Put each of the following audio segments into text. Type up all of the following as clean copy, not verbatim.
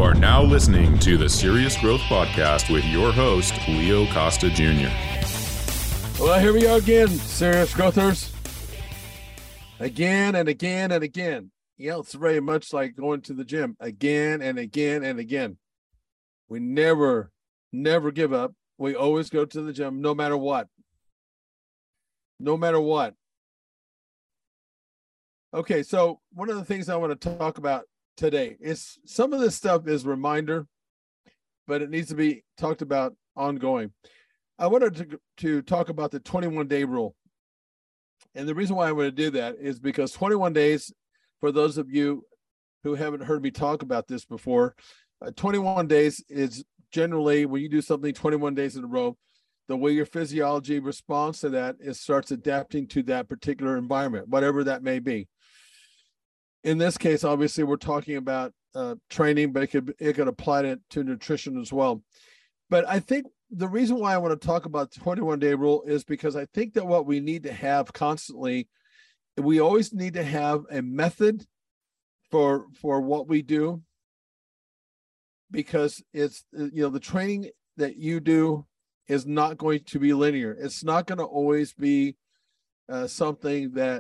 are now listening to the Serious Growth Podcast with your host, Leo Costa Jr. Well, here we go again, Serious Growthers. Again and again and again. Yeah, it's very much like going to the gym again and again and again. We never give up. We always go to the gym no matter what. No matter what. Okay, so one of the things I want to talk about today is some of this stuff is reminder, but it needs to be talked about ongoing. I wanted to talk about the 21-day rule. And the reason why I want to do that is because 21 days, for those of you who haven't heard me talk about this before, 21 days is generally when you do something 21 days in a row, the way your physiology responds to that is starts adapting to that particular environment, whatever that may be. In this case, obviously, we're talking about training, but it could apply to nutrition as well. But I think the reason why I want to talk about the 21-day rule is because I think that what we need to have constantly, we always need to have a method for what we do, because it's, the training that you do is not going to be linear. It's not going to always be something that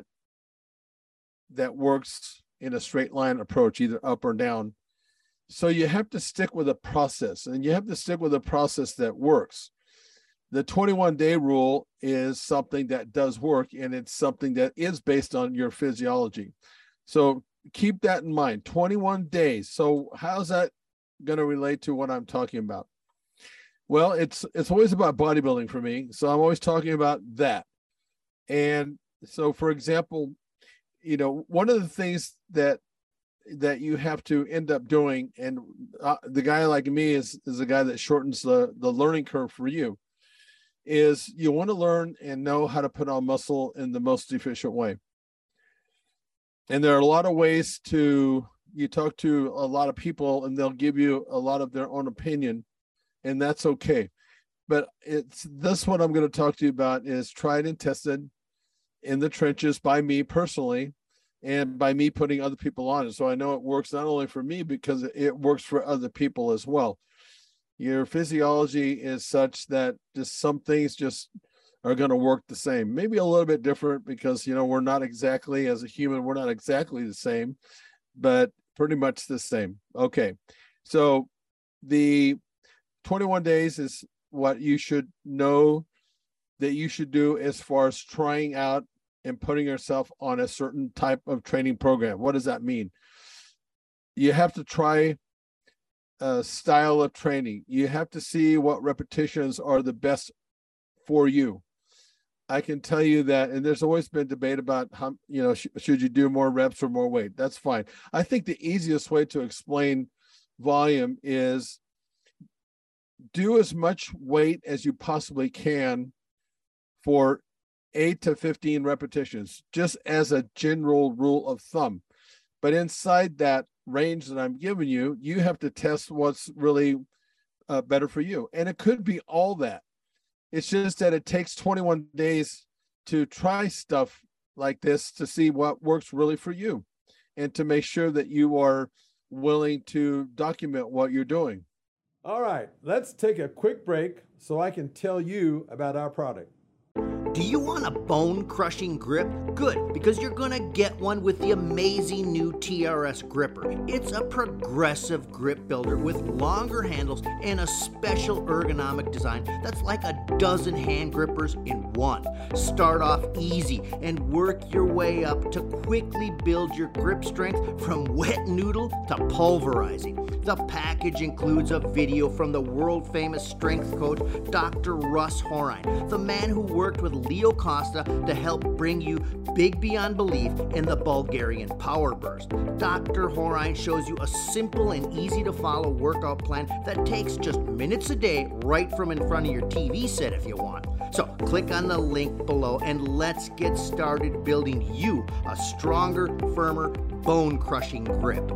works in a straight line approach, either up or down. So you have to stick with a process, and you have to stick with a process that works. The 21-day rule is something that does work, and it's something that is based on your physiology. So keep that in mind, 21 days. So how's that going to relate to what I'm talking about? Well, it's always about bodybuilding for me. So I'm always talking about that. And so, for example, one of the things that you have to end up doing, and the guy like me is a guy that shortens the learning curve for you, is you want to learn and know how to put on muscle in the most efficient way. And there are a lot of ways you talk to a lot of people and they'll give you a lot of their own opinion, and that's okay. But this what I'm going to talk to you about is tried and tested in the trenches by me personally, and by me putting other people on it. So I know it works not only for me, because it works for other people as well. Your physiology is such that just some things just are going to work the same, maybe a little bit different, because, we're not exactly, as a human, we're not exactly the same, but pretty much the same. Okay. So the 21 days is what you should know that you should do as far as trying out and putting yourself on a certain type of training program. What does that mean? You have to try a style of training. You have to see what repetitions are the best for you. I can tell you that, and there's always been debate about how, should you do more reps or more weight? That's fine. I think the easiest way to explain volume is do as much weight as you possibly can for 8 to 15 repetitions, just as a general rule of thumb. But inside that range that I'm giving you, you have to test what's really better for you. And it could be all that. It's just that it takes 21 days to try stuff like this to see what works really for you, and to make sure that you are willing to document what you're doing. All right, let's take a quick break so I can tell you about our product. Do you want a bone-crushing grip? Good, because you're gonna get one with the amazing new TRS gripper. It's a progressive grip builder with longer handles and a special ergonomic design that's like a dozen hand grippers in one. Start off easy and work your way up to quickly build your grip strength from wet noodle to pulverizing. The package includes a video from the world-famous strength coach, Dr. Russ Horine, the man who worked with Leo Costa to help bring you big beyond belief in the Bulgarian Power Burst. Dr. Horine shows you a simple and easy to follow workout plan that takes just minutes a day right from in front of your TV set if you want. So click on the link below and let's get started building you a stronger, firmer, bone-crushing grip.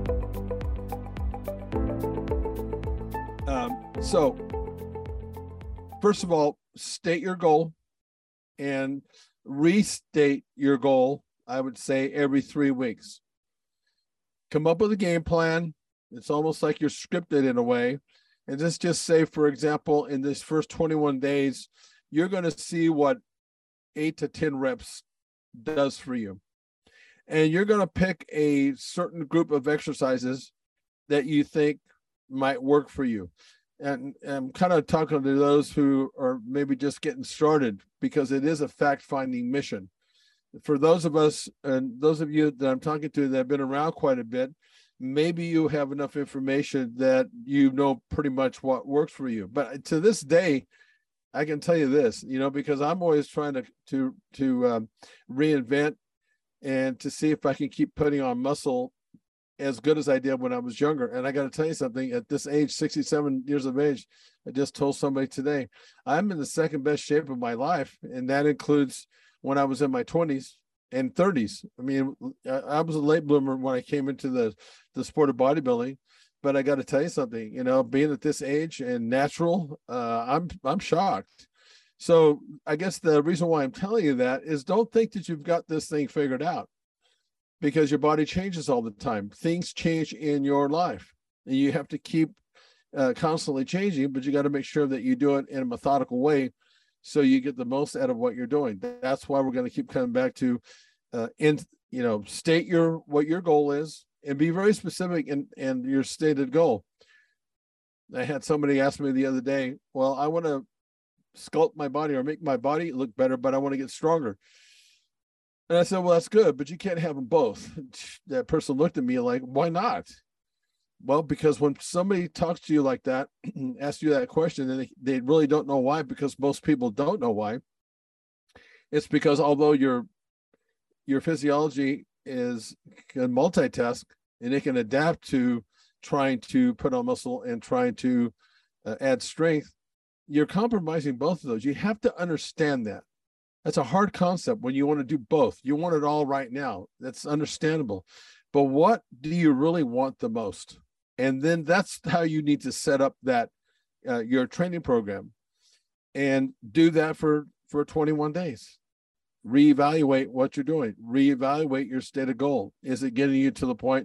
So first of all, state your goal and restate your goal, I would say, every 3 weeks. Come up with a game plan It's almost like you're scripted in a way. And just say, for example, in this first 21 days, you're going to see what 8 to 10 reps does for you. And you're going to pick a certain group of exercises that you think might work for you. And I'm kind of talking to those who are maybe just getting started, because it is a fact-finding mission. For those of us, and those of you that I'm talking to that have been around quite a bit, maybe you have enough information that you know pretty much what works for you. But to this day, I can tell you this, because I'm always trying to reinvent and to see if I can keep putting on muscle as good as I did when I was younger. And I got to tell you something, at this age, 67 years of age, I just told somebody today, I'm in the second best shape of my life. And that includes when I was in my 20s and 30s. I mean, I was a late bloomer when I came into the sport of bodybuilding, but I got to tell you something, being at this age and natural, I'm shocked. So I guess the reason why I'm telling you that is, don't think that you've got this thing figured out, because your body changes all the time. Things change in your life, and you have to keep constantly changing, but you got to make sure that you do it in a methodical way so you get the most out of what you're doing. That's why we're going to keep coming back to state what your goal is, and be very specific in your stated goal. I had somebody ask me the other day, well, I want to sculpt my body or make my body look better, but I want to get stronger. And I said, well, that's good, but you can't have them both. That person looked at me like, why not? Well, because when somebody talks to you like that, asks you that question, and they really don't know why, because most people don't know why. It's because although your physiology can multitask, and it can adapt to trying to put on muscle and trying to add strength, you're compromising both of those. You have to understand that. That's a hard concept when you want to do both. You want it all right now. That's understandable. But what do you really want the most? And then that's how you need to set up that your training program, and do that for 21 days. Reevaluate what you're doing. Reevaluate your stated goal. Is it getting you to the point,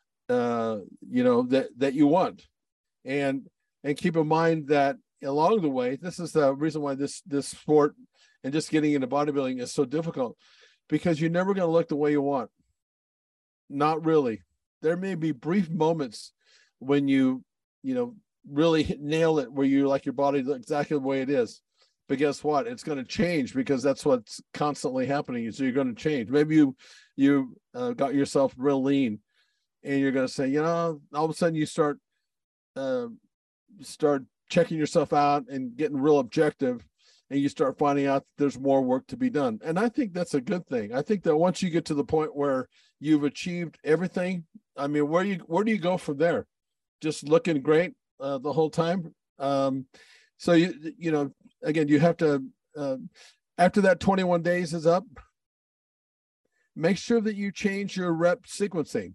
that you want? And keep in mind that along the way, this is the reason why this sport and just getting into bodybuilding is so difficult, because you're never going to look the way you want. Not really. There may be brief moments when you really nail it, where you like your body exactly the way it is. But guess what? It's going to change, because that's what's constantly happening. So you're going to change. Maybe you got yourself real lean, and you're going to say, all of a sudden you start checking yourself out and getting real objective, and you start finding out that there's more work to be done. And I think that's a good thing. I think that once you get to the point where you've achieved everything, I mean, where do you go from there? Just looking great the whole time. So again, you have to, after that 21 days is up, make sure that you change your rep sequencing.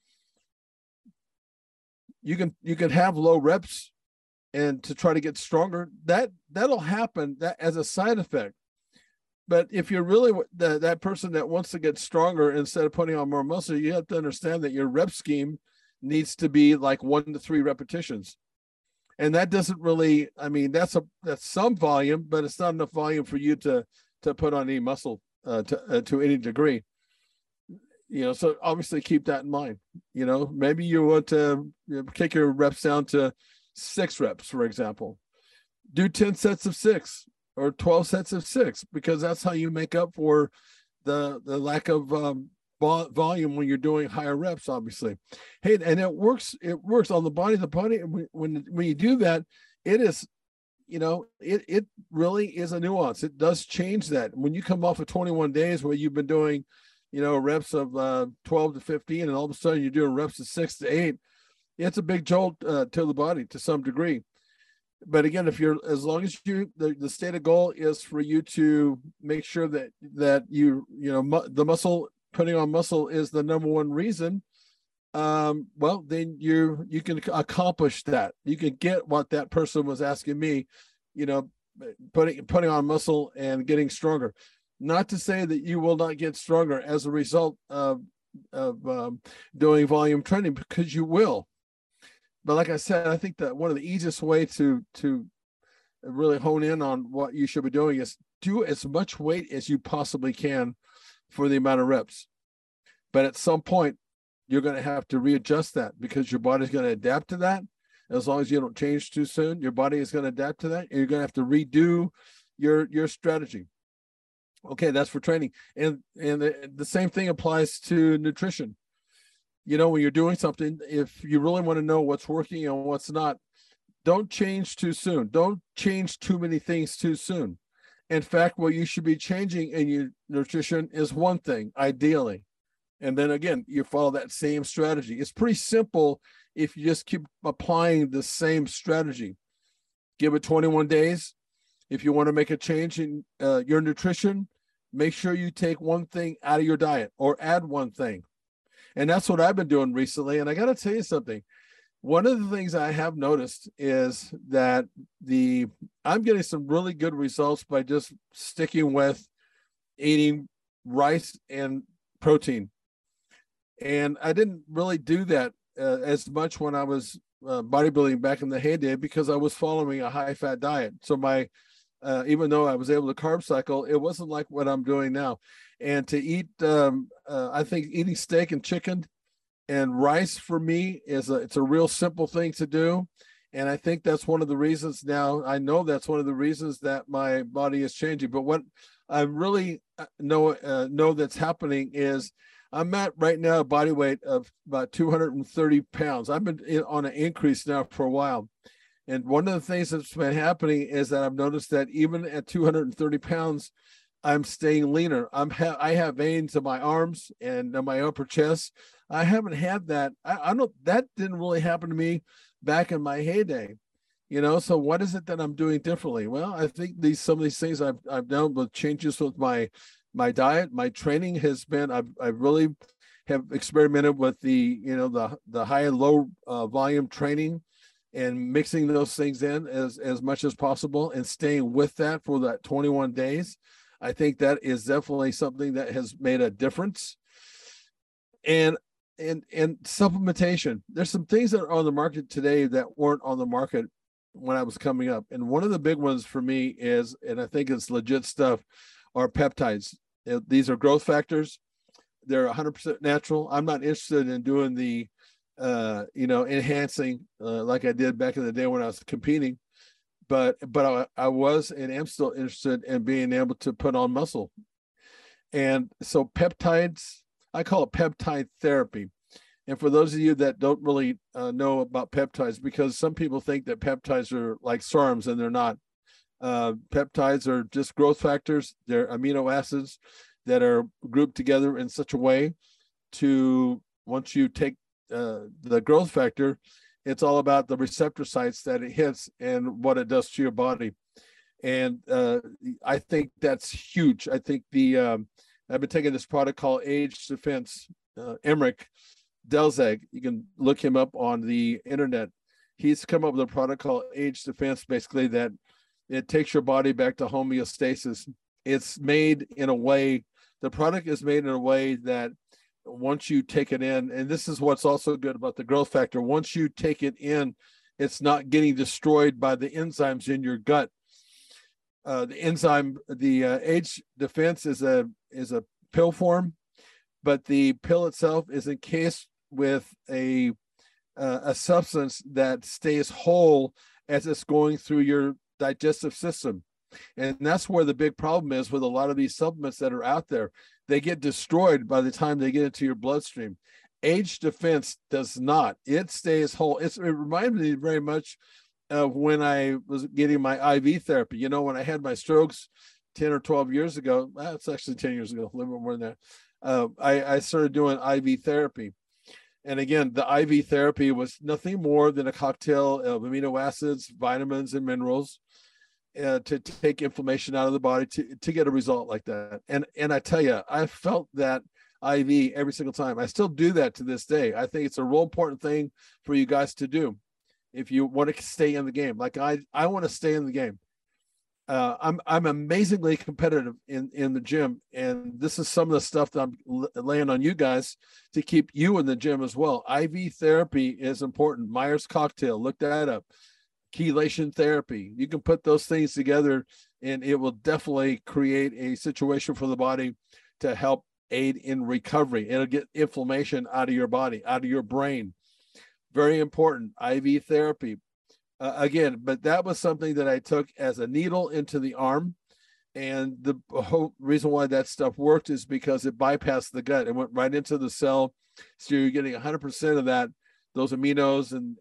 You can have low reps and to try to get stronger. That'll happen as a side effect. But if you're really that person that wants to get stronger instead of putting on more muscle, you have to understand that your rep scheme needs to be like 1 to 3 repetitions. And that doesn't really, I mean, that's some volume, but it's not enough volume for you to put on any muscle to any degree. So obviously keep that in mind. Maybe you want to kick your reps down to 6 reps, for example. Do 10 sets of 6 or 12 sets of 6, because that's how you make up for the lack of volume when you're doing higher reps, obviously. Hey, and it works on the body. When you do that, it is, it really is a nuance. It does change that. When you come off of 21 days where you've been doing, reps of 12 to 15, and all of a sudden you're doing reps of 6 to 8, it's a big jolt to the body to some degree. But again, as long as the stated goal is for you to make sure that the muscle, putting on muscle is the number one reason, well, then you can accomplish that. You can get what that person was asking me, putting on muscle and getting stronger. Not to say that you will not get stronger as a result of doing volume training, because you will. But like I said, I think that one of the easiest way to really hone in on what you should be doing is do as much weight as you possibly can for the amount of reps. But at some point, you're going to have to readjust that because your body's going to adapt to that. As long as you don't change too soon, your body is going to adapt to that, and you're going to have to redo your strategy. Okay, that's for training. And the same thing applies to nutrition. You know, when you're doing something, if you really want to know what's working and what's not, don't change too soon. Don't change too many things too soon. In fact, what you should be changing in your nutrition is one thing, ideally. And then again, you follow that same strategy. It's pretty simple if you just keep applying the same strategy. Give it 21 days. If you want to make a change in your nutrition, make sure you take one thing out of your diet or add one thing. And that's what I've been doing recently. And I got to tell you something. One of the things I have noticed is that I'm getting some really good results by just sticking with eating rice and protein. And I didn't really do that as much when I was bodybuilding back in the heyday because I was following a high-fat diet. So even though I was able to carb cycle, it wasn't like what I'm doing now. And to eat, I think eating steak and chicken and rice for me it's a real simple thing to do. And I think that's one of the reasons now, I know that's one of the reasons that my body is changing. But what I really know that's happening is I'm at right now a body weight of about 230 pounds. I've been on an increase now for a while. And one of the things that's been happening is that I've noticed that even at 230 pounds, I'm staying leaner. I have veins in my arms and in my upper chest. I haven't had that. I don't, that didn't really happen to me back in my heyday, you know? So what is it that I'm doing differently? Well, I think some of these things I've done with changes with my diet, my training has been, I really have experimented with the high and low volume training and mixing those things in as much as possible and staying with that for that 21 days. I think that is definitely something that has made a difference. And supplementation. There's some things that are on the market today that weren't on the market when I was coming up. And one of the big ones for me is, and I think it's legit stuff, are peptides. These are growth factors. They're 100% natural. I'm not interested in doing the, enhancing like I did back in the day when I was competing. But I was and am still interested in being able to put on muscle. And so peptides, I call it peptide therapy. And for those of you that don't really know about peptides, because some people think that peptides are like SARMs and they're not. Peptides are just growth factors. They're amino acids that are grouped together in such a way to, once you take the growth factor, it's all about the receptor sites that it hits and what it does to your body. And I think that's huge. I think I've been taking this product called Age Defense, Emmerich Delzag. You can look him up on the internet. He's come up with a product called Age Defense, basically that it takes your body back to homeostasis. It's made in a way, the product is made in a way that once you take it in, and this is what's also good about the growth factor, once you take it in, it's not getting destroyed by the enzymes in your gut. The enzyme, the Age Defense is a pill form, but the pill itself is encased with a substance that stays whole as it's going through your digestive system. And that's where the big problem is with a lot of these supplements that are out there. They get destroyed by the time they get into your bloodstream. Age Defense does not. It stays whole. It reminds me very much of when I was getting my IV therapy. You know, when I had my strokes 10 or 12 years ago, it's actually 10 years ago, a little bit more than that. I started doing IV therapy. And again, the IV therapy was nothing more than a cocktail of amino acids, vitamins, and minerals to take inflammation out of the body to get a result like that. And I tell you, I felt that IV every single time. I still do that to this day. I think it's a real important thing for you guys to do if you want to stay in the game. Like I want to stay in the game. I'm amazingly competitive in the gym, and this is some of the stuff that I'm laying on you guys to keep you in the gym as well. IV therapy is important. Myers cocktail, look that up. Chelation therapy. You can put those things together, and it will definitely create a situation for the body to help aid in recovery. It'll get inflammation out of your body, out of your brain. Very important. IV therapy. Again, but that was something that I took as a needle into the arm. And the whole reason why that stuff worked is because it bypassed the gut. It went right into the cell. So you're getting 100% of that, those aminos and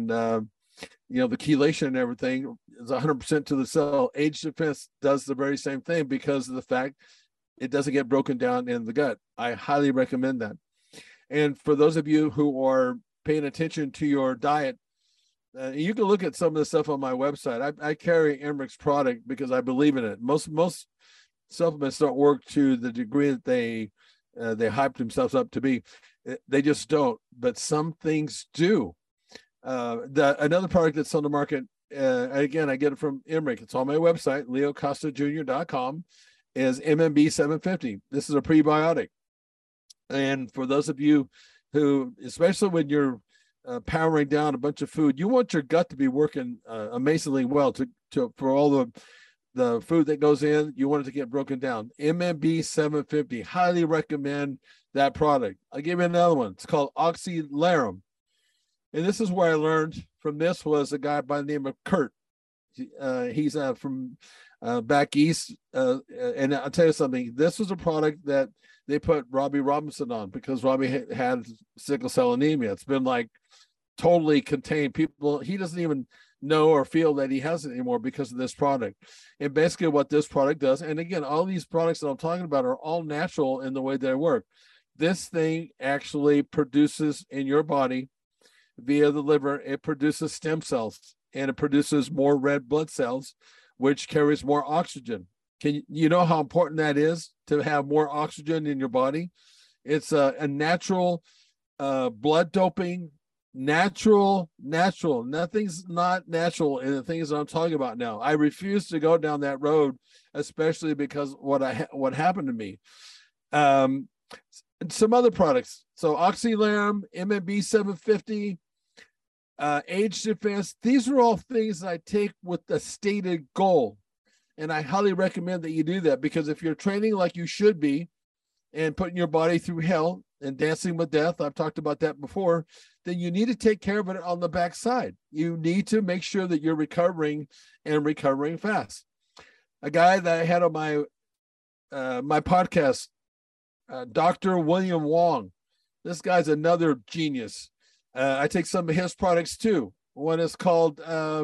the chelation and everything is 100% to the cell. Age Defense does the very same thing because of the fact it doesn't get broken down in the gut. I highly recommend that. And for those of you who are paying attention to your diet, you can look at some of the stuff on my website. I carry Emmerich's product because I believe in it. Most supplements don't work to the degree that they hyped themselves up to be. They just don't. But some things do. Another product that's on the market, again, I get it from Emmerich. It's on my website, leocostajr.com, is MMB 750. This is a prebiotic. And for those of you who, especially when you're powering down a bunch of food, you want your gut to be working amazingly well for all the food that goes in. You want it to get broken down. MMB 750, highly recommend that product. I'll give you another one. It's called Oxylarum. And this is where I learned from this was a guy by the name of Kurt. He's from back east. And I'll tell you something, this was a product that they put Robbie Robinson on because Robbie had sickle cell anemia. It's been like totally contained. He doesn't even know or feel that he has it anymore because of this product. And basically what this product does, and again, all these products that I'm talking about are all natural in the way they work. This thing actually produces in your body via the liver, it produces stem cells and it produces more red blood cells, which carries more oxygen. You know how important that is to have more oxygen in your body? It's a natural blood doping, natural. Nothing's not natural in the things that I'm talking about now. I refuse to go down that road, especially because what happened to me. Some other products. So Oxylarum, MMB 750, Age Defense. These are all things that I take with the stated goal. And I highly recommend that you do that because if you're training like you should be and putting your body through hell and dancing with death, I've talked about that before, then you need to take care of it on the backside. You need to make sure that you're recovering and recovering fast. A guy that I had on my podcast, Dr. William Wong. This guy's another genius. I take some of his products too. One is called,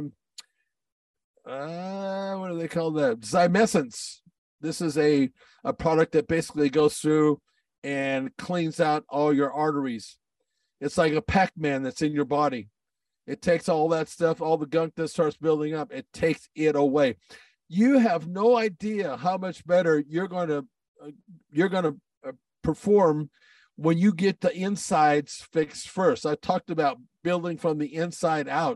what do they call that? Zymescence. This is a product that basically goes through and cleans out all your arteries. It's like a Pac-Man that's in your body. It takes all that stuff, all the gunk that starts building up, it takes it away. You have no idea how much better you're going to perform when you get the insides fixed first. I talked about building from the inside out.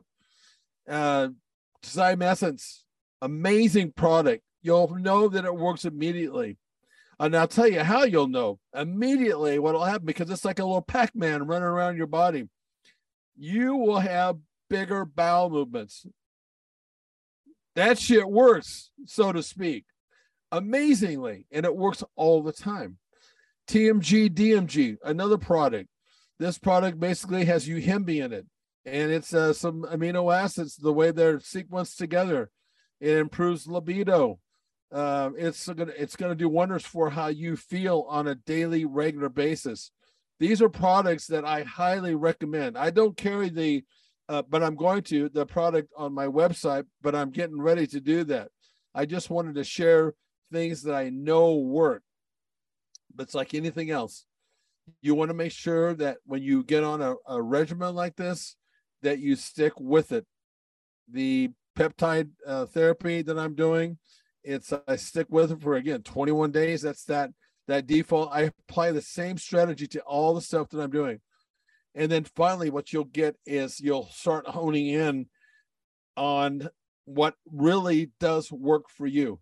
Zymescence, amazing product. You'll know that it works immediately. And I'll tell you how you'll know immediately what will happen, because it's like a little Pac-Man running around your body. You will have bigger bowel movements. That shit works, so to speak, amazingly, and it works all the time. TMG, DMG, another product. This product basically has Uhimbi in it, and it's some amino acids, the way they're sequenced together. It improves libido. It's gonna do wonders for how you feel on a daily, regular basis. These are products that I highly recommend. I don't carry but I'm going to the product on my website, but I'm getting ready to do that. I just wanted to share things that I know work. But it's like anything else. You want to make sure that when you get on a regimen like this, that you stick with it. The peptide therapy that I'm doing, I stick with it for, again, 21 days. That's that default. I apply the same strategy to all the stuff that I'm doing. And then finally, what you'll get is you'll start honing in on what really does work for you.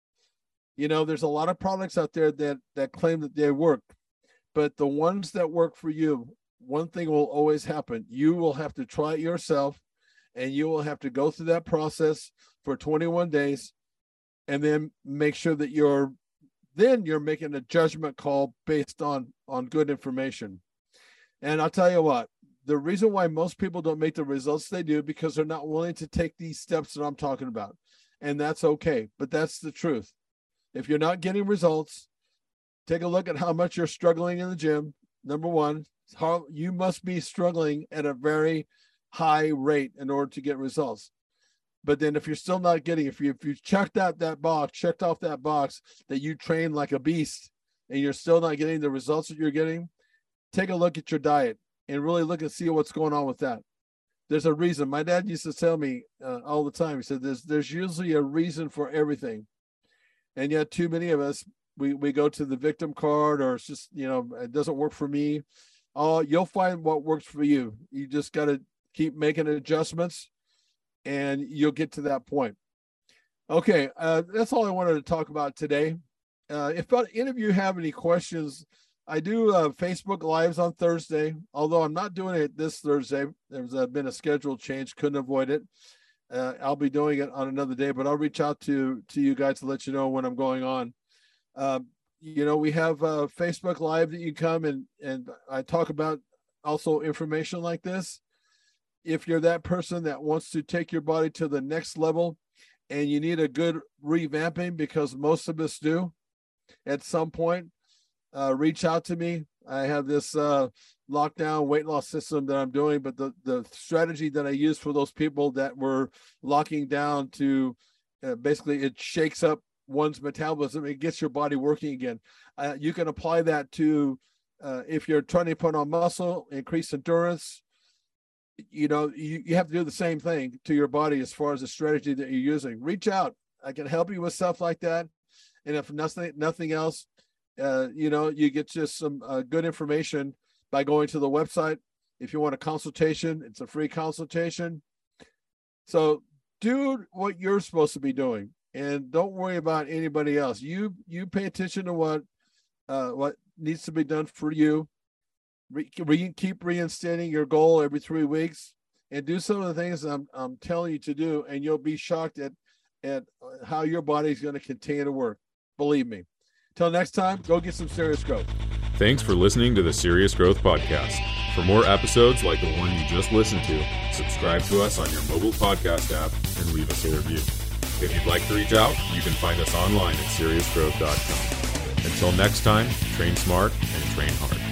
You know, there's a lot of products out there that claim that they work, but the ones that work for you, one thing will always happen. You will have to try it yourself, and you will have to go through that process for 21 days and then make sure that you're making a judgment call based on good information. And I'll tell you what, the reason why most people don't make the results they do, because they're not willing to take these steps that I'm talking about. And that's okay, but that's the truth. If you're not getting results, take a look at how much you're struggling in the gym. Number one, how you must be struggling at a very high rate in order to get results. But then if you're still not getting, if you've checked off that box that you train like a beast and you're still not getting the results that you're getting, take a look at your diet and really look and see what's going on with that. There's a reason. My dad used to tell me all the time, he said, there's usually a reason for everything. And yet too many of us, we go to the victim card, or it's just, you know, it doesn't work for me. You'll find what works for you. You just got to keep making adjustments, and you'll get to that point. Okay, that's all I wanted to talk about today. If any of you have any questions, I do Facebook Lives on Thursday, although I'm not doing it this Thursday. There's been a schedule change, couldn't avoid it. I'll be doing it on another day, but I'll reach out to you guys to let you know when I'm going on. You know, we have Facebook Live that you come and I talk about also information like this. If you're that person that wants to take your body to the next level and you need a good revamping, because most of us do at some point, reach out to me. I have this lockdown weight loss system that I'm doing, but the strategy that I use for those people that were locking down to basically it shakes up one's metabolism, it gets your body working again. You can apply that to if you're trying to put on muscle, increase endurance. You know, you have to do the same thing to your body as far as the strategy that you're using. Reach out. I can help you with stuff like that. And if nothing else, you know, you get just some good information by going to the website. If you want a consultation, it's a free consultation. So do what you're supposed to be doing, and don't worry about anybody else. You pay attention to what needs to be done for you. Keep reinstating your goal every 3 weeks, and do some of the things I'm telling you to do, and you'll be shocked at how your body's going to continue to work. Believe me. Till next time, go get some serious growth. Thanks for listening to the Serious Growth Podcast. For more episodes like the one you just listened to, subscribe to us on your mobile podcast app and leave us a review. If you'd like to reach out, you can find us online at seriousgrowth.com. Until next time, train smart and train hard.